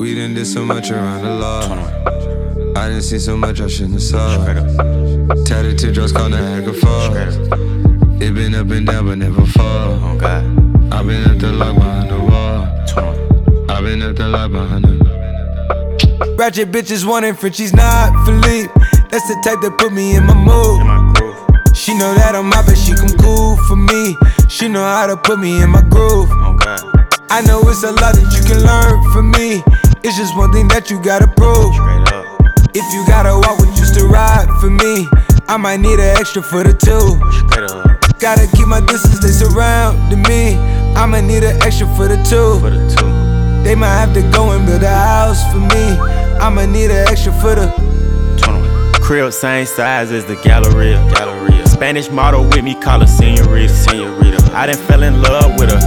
We done did so much around the law. I done seen so much I shouldn't have saw. Tatted teardrops called a heck of fall. It been up and down but never fall. I been at the lock behind the wall. I been at the lock behind the. Ratchet bitches wanting Frenchies, not Philippe. That's the type that put me in my mood. She know that I'm out, but she come cool for me. She know how to put me in my groove. I know it's a lot that you can learn from me. It's just one thing that you gotta prove. If you gotta walk with just to ride for me, I might need an extra for the two. Gotta keep my distance, they surrounding me. I might need an extra for the two. They might have to go and build a house for me. I might need an extra for the crib, same size as the Galleria. Spanish model with me, call her senorita. I done fell in love with her.